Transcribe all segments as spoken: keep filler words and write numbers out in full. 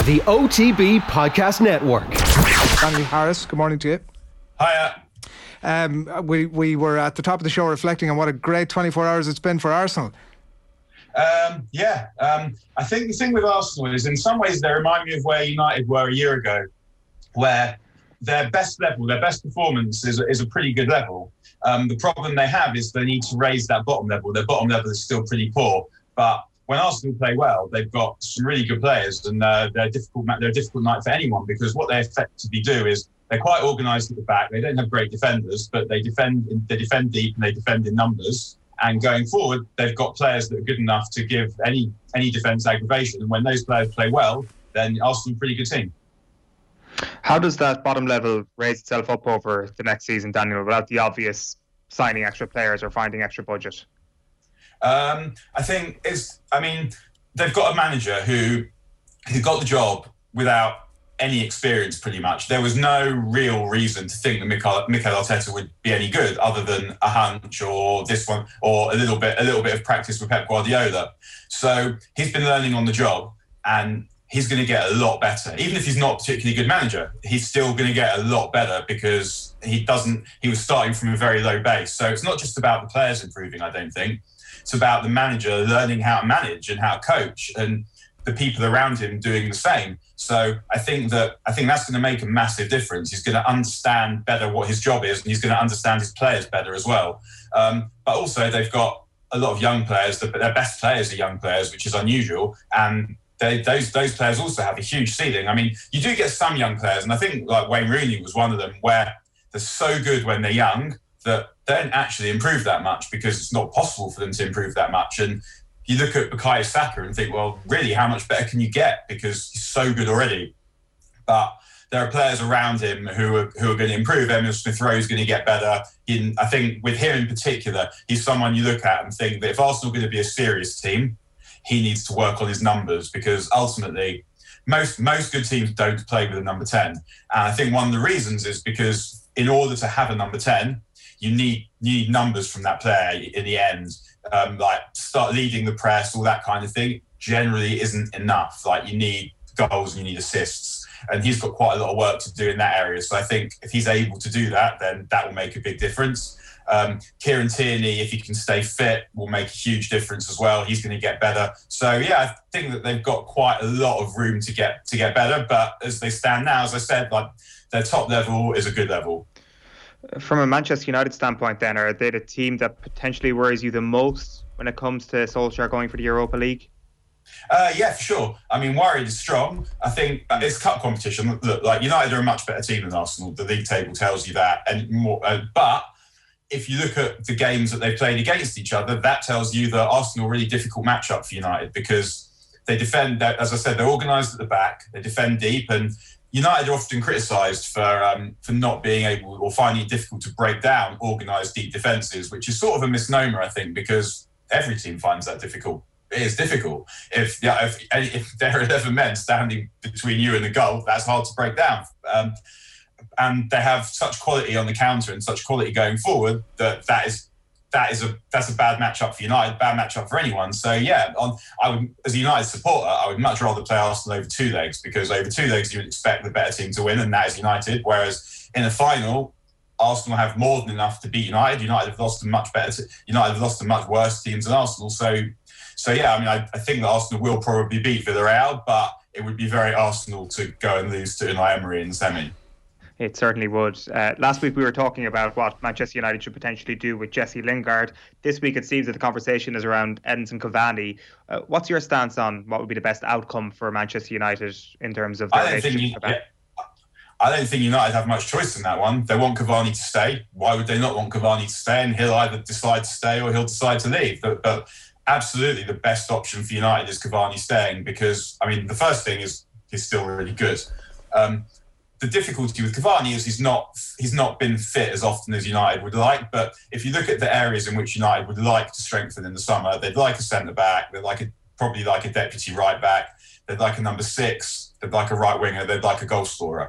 the O T B Podcast Network. Daniel Harris, good morning to you. Hiya. Um, we, we were at the top of the show reflecting on what a great twenty-four hours it's been for Arsenal. Um, yeah, um, I think the thing with Arsenal is in some ways they remind me of where United were a year ago, where their best level, their best performance is, is a pretty good level. Um, the problem they have is they need to raise that bottom level. Their bottom level is still pretty poor. But when Arsenal play well, they've got some really good players, and uh, they're, difficult, they're a difficult night for anyone, because what they effectively do is they're quite organised at the back. They don't have great defenders, but they defend they defend deep and they defend in numbers. And going forward, they've got players that are good enough to give any any defence aggravation. And when those players play well, then Arsenal are a pretty good team. How does that bottom level raise itself up over the next season, Daniel, without the obvious signing extra players or finding extra budget? Um, I think it's. I mean, they've got a manager who who got the job without any experience, pretty much. There was no real reason to think that Mikel, Mikel Arteta would be any good, other than a hunch or this one, or a little bit, a little bit of practice with Pep Guardiola. So he's been learning on the job, and he's going to get a lot better. Even if he's not a particularly good manager, he's still going to get a lot better because he doesn't. He was starting from a very low base. So it's not just about the players improving, I don't think. It's about the manager learning how to manage and how to coach, and the people around him doing the same. So I think that I think that's going to make a massive difference. He's going to understand better what his job is, and he's going to understand his players better as well. Um, but also, they've got a lot of young players. Their best players are young players, which is unusual. And they, those those players also have a huge ceiling. I mean, you do get some young players, and I think like Wayne Rooney was one of them, where they're so good when they're young that they don't actually improve that much because it's not possible for them to improve that much. And you look at Bukayo Saka and think, well, really, how much better can you get? Because he's so good already. But there are players around him who are who are going to improve. Emile Smith-Rowe is going to get better. In, I think with him in particular, he's someone you look at and think that if Arsenal are going to be a serious team, he needs to work on his numbers, because ultimately, most most good teams don't play with a number ten. And I think one of the reasons is because in order to have a number ten, you need you need numbers from that player in the end. Um, like start leading the press, all that kind of thing, generally isn't enough. Like you need goals and you need assists, and he's got quite a lot of work to do in that area. So I think if he's able to do that, then that will make a big difference. Um, Kieran Tierney, if he can stay fit, will make a huge difference as well. He's going to get better. So yeah, I think that they've got quite a lot of room to get to get better. But as they stand now, as I said, like their top level is a good level. From a Manchester United standpoint then, are they the team that potentially worries you the most when it comes to Solskjaer going for the Europa League? Uh, yeah, for sure. I mean, worried is strong. I think it's cup competition. Look, like United are a much better team than Arsenal. The league table tells you that. And more. Uh, but if you look at the games that they've played against each other, that tells you that Arsenal are a really difficult matchup for United, because they defend, as I said, they're organised at the back, they defend deep, and United are often criticised for um, for not being able or finding it difficult to break down organised deep defences, which is sort of a misnomer, I think, because every team finds that difficult. It is difficult. If yeah, if, if there are eleven men standing between you and the goal, that's hard to break down. Um, and they have such quality on the counter and such quality going forward that that is that is a that's a bad matchup for United, bad matchup for anyone. So yeah, on I would as a United supporter, I would much rather play Arsenal over two legs, because over two legs you would expect the better team to win, and that is United. Whereas in a final, Arsenal have more than enough to beat United. United have lost to much better. United have lost to much worse teams than Arsenal. So, so yeah, I mean, I, I think that Arsenal will probably beat Villarreal, but it would be very Arsenal to go and lose to Unai Emery in the semi. It certainly would. Uh, last week we were talking about what Manchester United should potentially do with Jesse Lingard. This week it seems that the conversation is around Edinson Cavani. Uh, what's your stance on what would be the best outcome for Manchester United in terms of their I don't think you, yeah, I don't think United have much choice in that one. They want Cavani to stay. Why would they not want Cavani to stay? And he'll either decide to stay or he'll decide to leave. But, but absolutely the best option for United is Cavani staying, because, I mean, the first thing is he's still really good. Um, The difficulty with Cavani is he's not he's not been fit as often as United would like. But if you look at the areas in which United would like to strengthen in the summer, they'd like a centre back, they'd like a, probably like a deputy right back, they'd like a number six, they'd like a right winger, they'd like a goal scorer.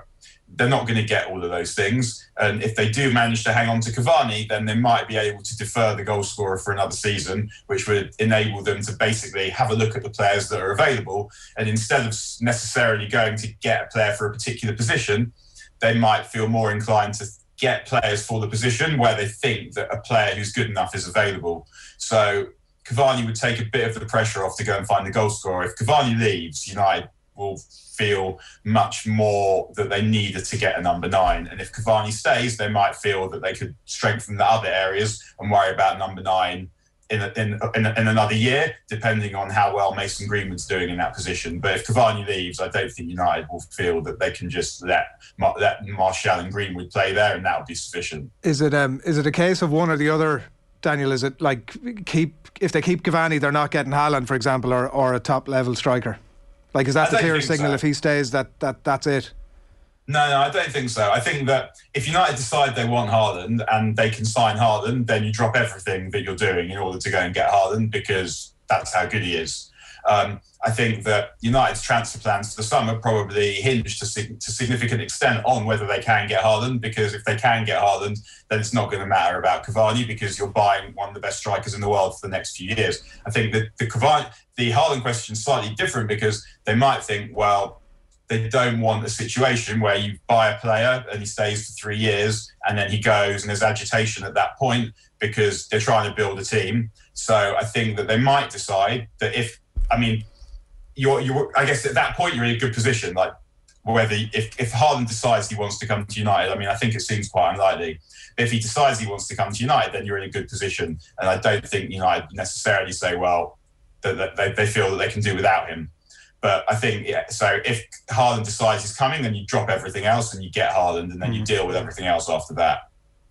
they're not going to get all of those things. And if they do manage to hang on to Cavani, then they might be able to defer the goal scorer for another season, which would enable them to basically have a look at the players that are available. And instead of necessarily going to get a player for a particular position, they might feel more inclined to get players for the position where they think that a player who's good enough is available. So Cavani would take a bit of the pressure off to go and find the goal scorer. If Cavani leaves, United will feel much more that they needed to get a number nine. And if Cavani stays, they might feel that they could strengthen the other areas and worry about number nine in, a, in, in, in another year, depending on how well Mason Greenwood's doing in that position. But if Cavani leaves, I don't think United will feel that they can just let, let Martial and Greenwood play there, and that would be sufficient. Is it um is it a case of one or the other, Daniel? Is it like keep if they keep Cavani, they're not getting Haaland, for example, or, or a top level striker? Like, is that I the don't clear think signal so. if he stays that, that that's it? No, no, I don't think so. I think that if United decide they want Haaland and they can sign Haaland, then you drop everything that you're doing in order to go and get Haaland, because that's how good he is. Um, I think that United's transfer plans for the summer probably hinge to, sig- to significant extent on whether they can get Haaland, because if they can get Haaland, then it's not going to matter about Cavani, because you're buying one of the best strikers in the world for the next few years. I think that the Cavani, the Haaland question is slightly different, because they might think, well, they don't want a situation where you buy a player and he stays for three years and then he goes and there's agitation at that point because they're trying to build a team. So I think that they might decide that if, I mean, you're, you're, I guess at that point you're in a good position. Like whether if if Haaland decides he wants to come to United, I mean, I think it seems quite unlikely. But if he decides he wants to come to United, then you're in a good position. And I don't think United necessarily say, well, that, that they, they feel that they can do without him. But I think, yeah, so if Haaland decides he's coming, then you drop everything else and you get Haaland, and then you deal with everything else after that.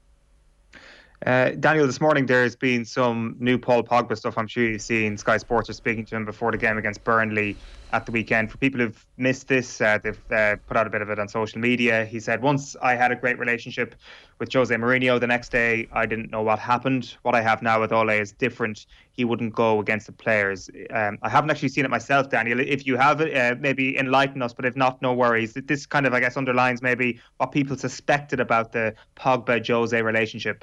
Uh, Daniel, this morning there's been some new Paul Pogba stuff. I'm sure you've seen Sky Sports are speaking to him before the game against Burnley at the weekend. For people who've missed this, uh, they've uh, put out a bit of it on social media. He said, once I had a great relationship with Jose Mourinho, the next day I didn't know what happened. What I have now with Ole is different. He wouldn't go against the players. Um, I haven't actually seen it myself, Daniel. If you have it, uh, maybe enlighten us, but if not, no worries. This kind of, I guess, underlines maybe what people suspected about the Pogba-Jose relationship.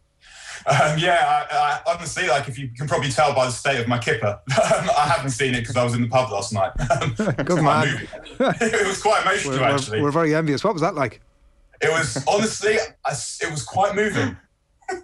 Um, yeah, I, I, honestly, like if you can probably tell by the state of my kipper, I haven't seen it because I was in the pub last night. Good man. It was quite emotional, we're, actually. We're, we're very envious. What was that like? It was honestly, I, it was quite moving. um,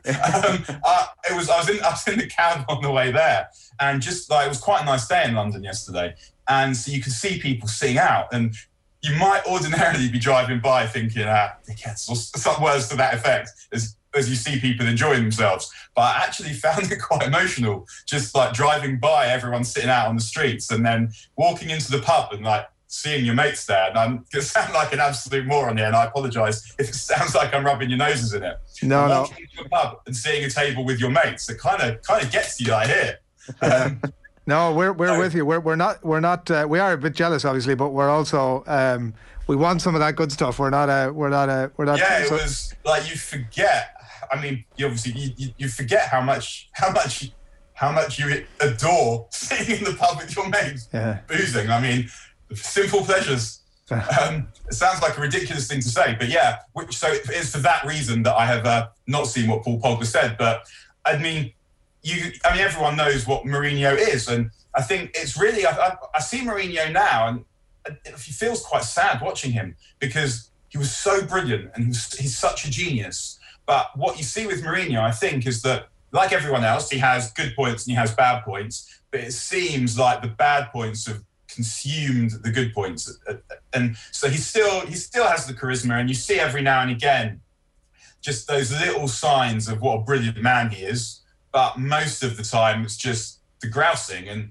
I, it was. I was in. I was in the cab on the way there, and just like it was quite a nice day in London yesterday, and so you could see people sitting out, and you might ordinarily be driving by thinking, ah, dickheads, or some words to that effect. As, as you see people enjoying themselves. But I actually found it quite emotional, just like driving by everyone sitting out on the streets and then walking into the pub and like seeing your mates there. And I'm going to sound like an absolute moron here, and I apologise if it sounds like I'm rubbing your noses in it. No, but no. Walking into a pub and seeing a table with your mates, it kind of kind of gets you, I hear. Um, no, we're we're so, with you. We're we're not we're not uh, we are a bit jealous, obviously, but we're also um, we want some of that good stuff. We're not a we're not a we're not. Yeah, it so, was like you forget. I mean, you obviously you, you, you forget how much how much how much you adore sitting in the pub with your mates, yeah. boozing. I mean, simple pleasures. um, it sounds like a ridiculous thing to say, but yeah. Which, so it is for that reason that I have uh, not seen what Paul Pogba said. But I mean, you. I mean, everyone knows what Mourinho is, and I think it's really. I, I, I see Mourinho now, and it feels quite sad watching him because he was so brilliant and he was, he's such a genius. But what you see with Mourinho, I think, is that, like everyone else, he has good points and he has bad points. But it seems like the bad points have consumed the good points, and so he still he still has the charisma. And you see every now and again just those little signs of what a brilliant man he is. But most of the time, it's just the grousing, and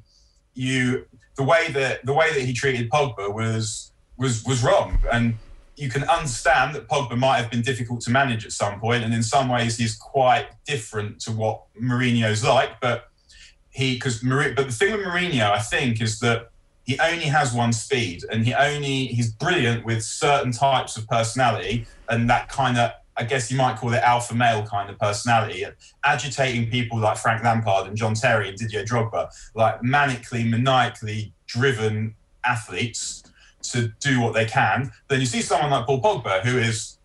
you the way that the way that he treated Pogba was was was wrong. And you can understand that Pogba might have been difficult to manage at some point, and in some ways he's quite different to what Mourinho's like. But he, because but the thing with Mourinho, I think, is that he only has one speed, and he only he's brilliant with certain types of personality, and that kind of, I guess you might call it alpha male kind of personality, agitating people like Frank Lampard and John Terry and Didier Drogba, like manically, maniacally driven athletes. to do what they can. Then you see someone like Paul Pogba, who is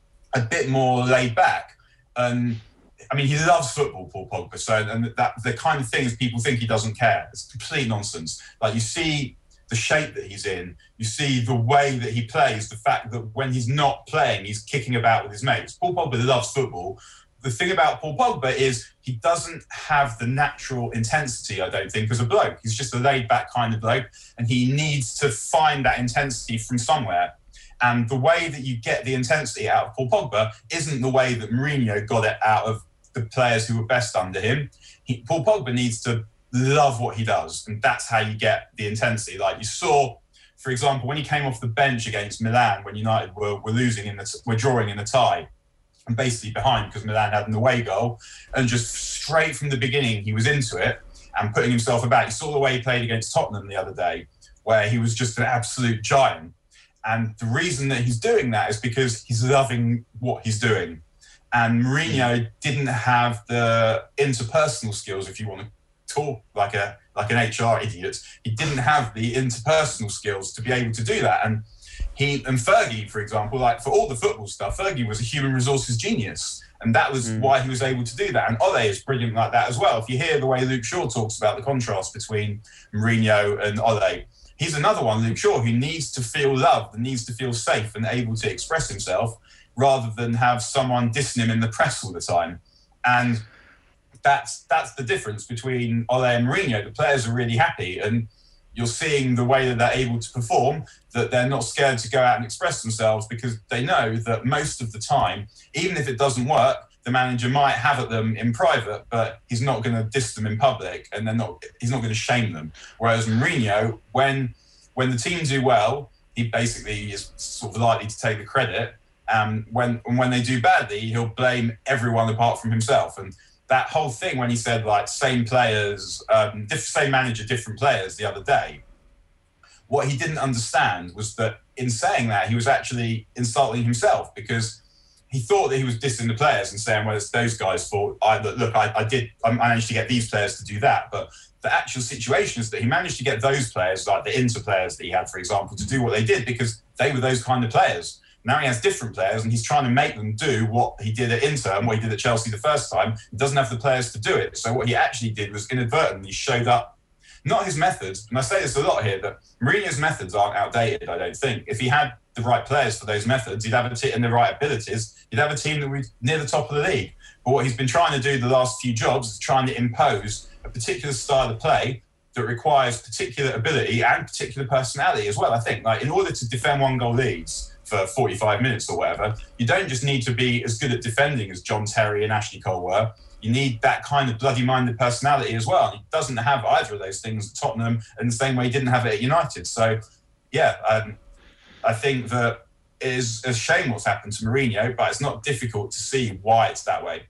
a bit more laid back. And I mean, he loves football, Paul Pogba. So, and that the kind of things people think he doesn't care. It's complete nonsense. Like, you see the shape that he's in, you see the way that he plays, the fact that when he's not playing, he's kicking about with his mates. Paul Pogba loves football. The thing about Paul Pogba is he doesn't have the natural intensity, I don't think, as a bloke. He's just a laid-back kind of bloke, and he needs to find that intensity from somewhere. And the way that you get the intensity out of Paul Pogba isn't the way that Mourinho got it out of the players who were best under him. He, Paul Pogba needs to love what he does, and that's how you get the intensity. Like you saw, for example, when he came off the bench against Milan, when United were, were losing in the, were drawing in a tie, and basically behind because Milan had an away goal, and just straight from the beginning he was into it and putting himself about. You saw the way he played against Tottenham the other day, where he was just an absolute giant. And the reason that he's doing that is because he's loving what he's doing. And Mourinho didn't have the interpersonal skills, if you want to talk like a like an H R idiot. He didn't have the interpersonal skills to be able to do that. And he and Fergie, for example, like for all the football stuff, Fergie was a human resources genius. And that was mm. why he was able to do that. And Ole is brilliant like that as well. If you hear the way Luke Shaw talks about the contrast between Mourinho and Ole, he's another one, Luke Shaw, who needs to feel loved and needs to feel safe and able to express himself rather than have someone dissing him in the press all the time. And that's that's the difference between Ole and Mourinho. The players are really happy, and you're seeing the way that they're able to perform, that they're not scared to go out and express themselves because they know that most of the time, even if it doesn't work, the manager might have at them in private, but he's not going to diss them in public, and they're not. He's not going to shame them. Whereas Mourinho, when when the team do well, he basically is sort of likely to take the credit. Um, when and when they do badly, he'll blame everyone apart from himself. And that whole thing when he said like same players, um, diff- same manager, different players the other day, what he didn't understand was that in saying that he was actually insulting himself, because he thought that he was dissing the players and saying, well, it's those guys' fault. I, look, I, I did, I managed to get these players to do that. But the actual situation is that he managed to get those players, like the Inter players that he had, for example, to do what they did because they were those kind of players. Now he has different players and he's trying to make them do what he did at Inter and what he did at Chelsea the first time. He doesn't have the players to do it. So what he actually did was inadvertently showed up, not his methods, and I say this a lot here, that Mourinho's methods aren't outdated, I don't think. If he had the right players for those methods, he'd have a team and the right abilities, he'd have a team that was near the top of the league. But what he's been trying to do the last few jobs is trying to impose a particular style of play that requires particular ability and particular personality as well, I think. Like, in order to defend one goal leads for forty-five minutes or whatever, you don't just need to be as good at defending as John Terry and Ashley Cole were. You need that kind of bloody-minded personality as well. He doesn't have either of those things at Tottenham, in the same way he didn't have it at United. So, yeah, um, I think that it is a shame what's happened to Mourinho, but it's not difficult to see why it's that way.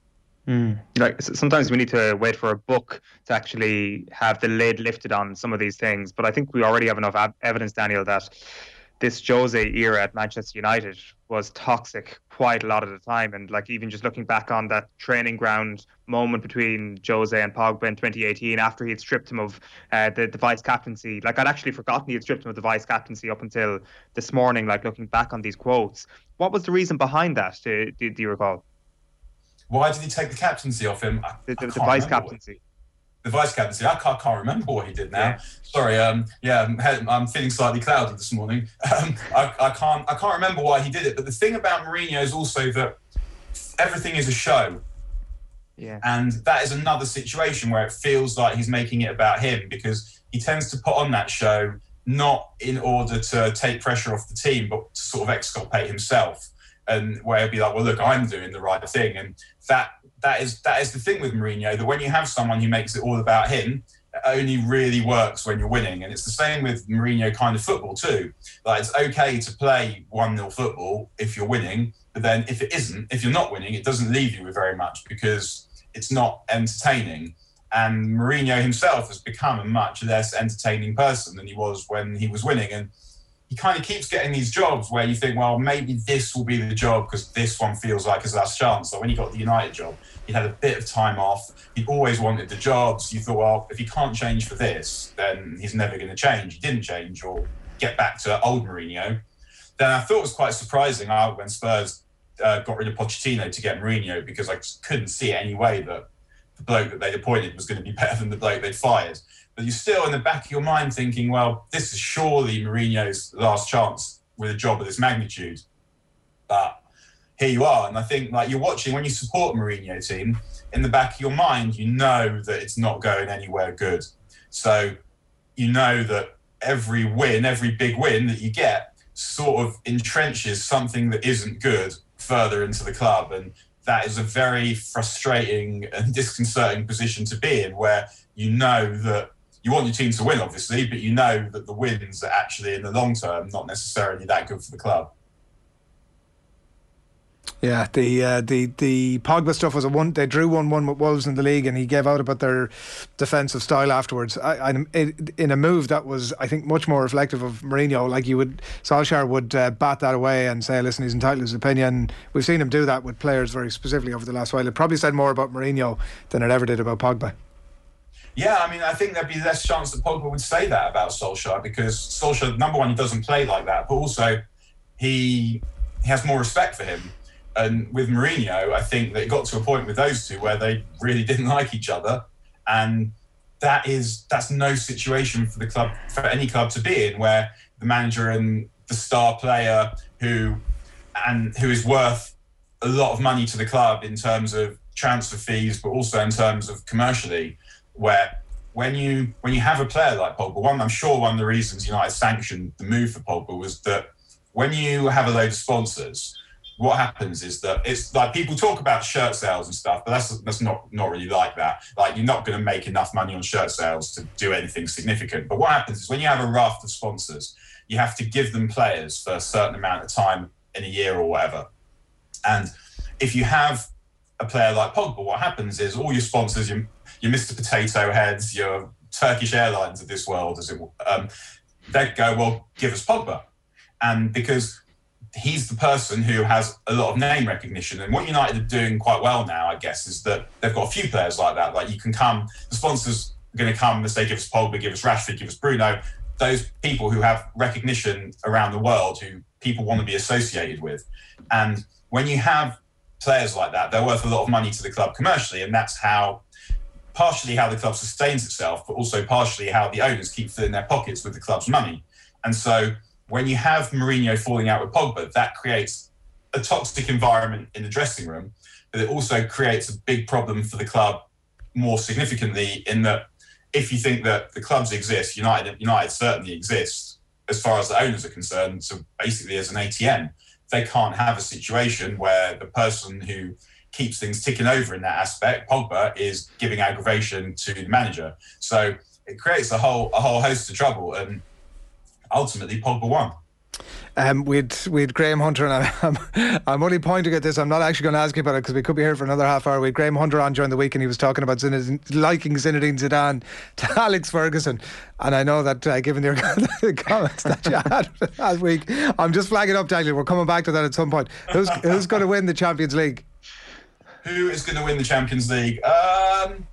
Mm. Like sometimes we need to wait for a book to actually have the lid lifted on some of these things. But I think we already have enough ab- evidence, Daniel, that this Jose era at Manchester United was toxic quite a lot of the time. And like even just looking back on that training ground moment between Jose and Pogba in twenty eighteen, after he had stripped him of uh, the, the vice captaincy, like I'd actually forgotten he had stripped him of the vice captaincy up until this morning, like looking back on these quotes. What was the reason behind that? Do, do, do you recall? Why did he take the captaincy off him? I, the, the, the vice captaincy. The vice captaincy. I can't, can't remember what he did now. Yeah. Sorry. Um, yeah, I'm, I'm feeling slightly cloudy this morning. Um, I, I can't. I can't remember why he did it. But the thing about Mourinho is also that everything is a show. Yeah. And that is another situation where it feels like he's making it about him, because he tends to put on that show not in order to take pressure off the team, but to sort of exculpate himself. And where he'll be like, well, look, I'm doing the right thing. And that that is that is the thing with Mourinho, that when you have someone who makes it all about him, it only really works when you're winning. And it's the same with Mourinho kind of football too. Like, it's okay to play one nil football if you're winning, but then if it isn't, if you're not winning, it doesn't leave you with very much because it's not entertaining. And Mourinho himself has become a much less entertaining person than he was when he was winning. And he kind of keeps getting these jobs where you think, well, maybe this will be the job because this one feels like his last chance. So when he got the United job, he had a bit of time off. He always wanted the jobs. You thought, well, if he can't change for this, then he's never going to change. He didn't change, or get back to old Mourinho, then I thought it was quite surprising uh, when Spurs uh, got rid of Pochettino to get Mourinho, because I just couldn't see any way that the bloke that they'd appointed was going to be better than the bloke they'd fired. But you're still in the back of your mind thinking, well, this is surely Mourinho's last chance with a job of this magnitude. But here you are. And I think, like, you're watching, when you support a Mourinho team, in the back of your mind, you know that it's not going anywhere good. So you know that every win, every big win that you get sort of entrenches something that isn't good further into the club. And that is a very frustrating and disconcerting position to be in, where you know that you want your team to win, obviously, but you know that the wins are actually, in the long term, not necessarily that good for the club. Yeah, the uh, the the Pogba stuff was a one. They drew one one with Wolves in the league, and he gave out about their defensive style afterwards. I, I, in a move that was, I think, much more reflective of Mourinho. Like, you would, Solskjaer would uh, bat that away and say, "Listen, he's entitled to his opinion." We've seen him do that with players very specifically over the last while. It probably said more about Mourinho than it ever did about Pogba. Yeah, I mean, I think there'd be less chance that Pogba would say that about Solskjaer, because Solskjaer, number one, he doesn't play like that, but also he he has more respect for him. And with Mourinho, I think that it got to a point with those two where they really didn't like each other, and that is that's no situation for the club, for any club to be in, where the manager and the star player who and who is worth a lot of money to the club in terms of transfer fees, but also in terms of commercially, where when you when you have a player like Pogba, one I'm sure one of the reasons United sanctioned the move for Pogba was that when you have a load of sponsors, what happens is that it's like, people talk about shirt sales and stuff, but that's that's not not really like that. Like, you're not going to make enough money on shirt sales to do anything significant. But what happens is when you have a raft of sponsors, you have to give them players for a certain amount of time in a year or whatever. And if you have a player like Pogba, what happens is all your sponsors, your, your Mister Potato Heads, your Turkish Airlines of this world, as it um, they go, well, give us Pogba. And because he's the person who has a lot of name recognition. And what United are doing quite well now, I guess, is that they've got a few players like that. Like, you can come, the sponsors are going to come and say, give us Pogba, give us Rashford, give us Bruno. Those people who have recognition around the world, who people want to be associated with. And when you have players like that, they're worth a lot of money to the club commercially. And that's how, partially how the club sustains itself, but also partially how the owners keep filling their pockets with the club's money. And so when you have Mourinho falling out with Pogba, that creates a toxic environment in the dressing room, but it also creates a big problem for the club more significantly, in that if you think that the clubs exist, United United certainly exists as far as the owners are concerned, so basically as an A T M, they can't have a situation where the person who keeps things ticking over in that aspect, Pogba, is giving aggravation to the manager. So it creates a whole a whole host of trouble, and ultimately Pogba won. Um, we'd we'd Graham Hunter, and I'm, I'm only pointing at this. I'm not actually going to ask you about it because we could be here for another half hour. We had Graham Hunter on during the week, and he was talking about Zinedine, liking Zinedine Zidane to Alex Ferguson. And I know that uh, given your comments that you had last week, I'm just flagging up, Daniel. We're coming back to that at some point. Who's who's going to win the Champions League? Who is going to win the Champions League? Um,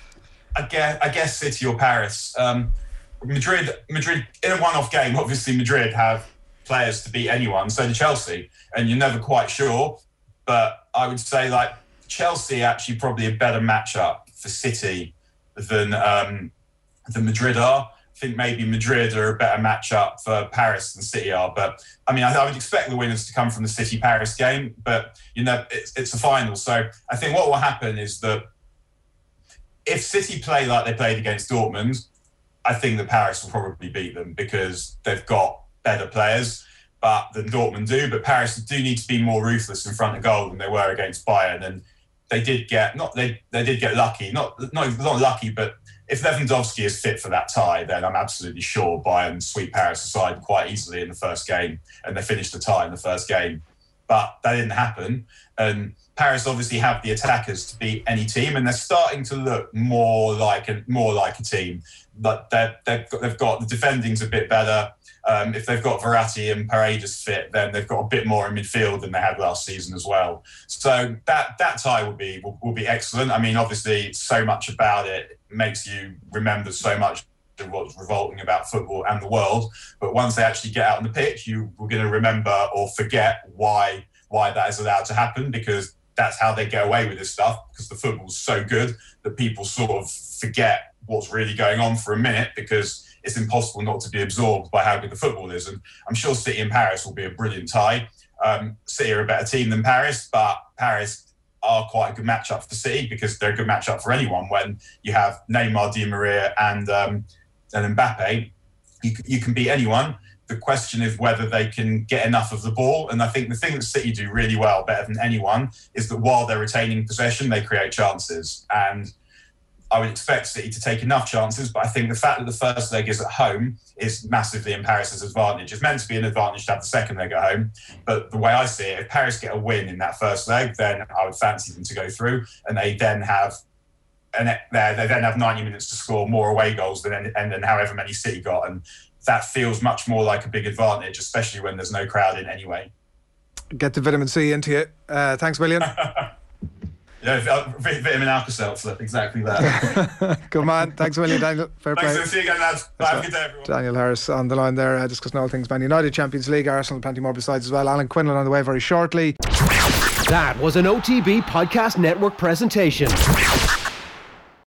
I guess I guess City or Paris. Um, Madrid, Madrid in a one-off game. Obviously, Madrid have players to beat anyone. So do Chelsea, and you're never quite sure. But I would say, like, Chelsea actually probably a better matchup for City than um, than Madrid are. I think maybe Madrid are a better matchup for Paris than City are. But I mean, I, I would expect the winners to come from the City-Paris game. But you know, it's, it's a final, so I think what will happen is that if City play like they played against Dortmund, I think that Paris will probably beat them because they've got better players but than Dortmund do. But Paris do need to be more ruthless in front of goal than they were against Bayern, and they did get not they they did get lucky, not not not lucky, but if Lewandowski is fit for that tie, then I'm absolutely sure Bayern sweep Paris aside quite easily in the first game, and they finished the tie in the first game. But that didn't happen, and Paris obviously have the attackers to beat any team, and they're starting to look more like a more like a team. But they've they've got, they've got the defending's a bit better. Um, if they've got Verratti and Paredes fit, then they've got a bit more in midfield than they had last season as well. So that that tie will be will, will be excellent. I mean, obviously, so much about it makes you remember so much of what's revolting about football and the world. But once they actually get out on the pitch, you we're going to remember or forget why why that is allowed to happen, because that's how they get away with this stuff, because the football's so good that people sort of forget what's really going on for a minute, because it's impossible not to be absorbed by how good the football is. And I'm sure City and Paris will be a brilliant tie. Um, City are a better team than Paris, but Paris are quite a good matchup for City, because they're a good matchup for anyone. When you have Neymar, Di Maria and um, and Mbappe, you, you can beat anyone. The question is whether they can get enough of the ball. And I think the thing that City do really well, better than anyone, is that while they're retaining possession, they create chances. And I would expect City to take enough chances, but I think the fact that the first leg is at home is massively in Paris's advantage. It's meant to be an advantage to have the second leg at home, but the way I see it, if Paris get a win in that first leg, then I would fancy them to go through, and they then have and they then have ninety minutes to score more away goals than and then however many City got, and that feels much more like a big advantage, especially when there's no crowd in anyway. Get the vitamin C into you. Uh, thanks, William. Yeah, vitamin Alka-Seltzer, exactly that. Good man. Thanks, William. Daniel, fair play. Thanks, see you again, lads. Bye, have a good day, everyone. Daniel Harris on the line there, uh, discussing all things Man United, Champions League, Arsenal, plenty more besides as well. Alan Quinlan on the way very shortly. That was an O T B Podcast Network presentation.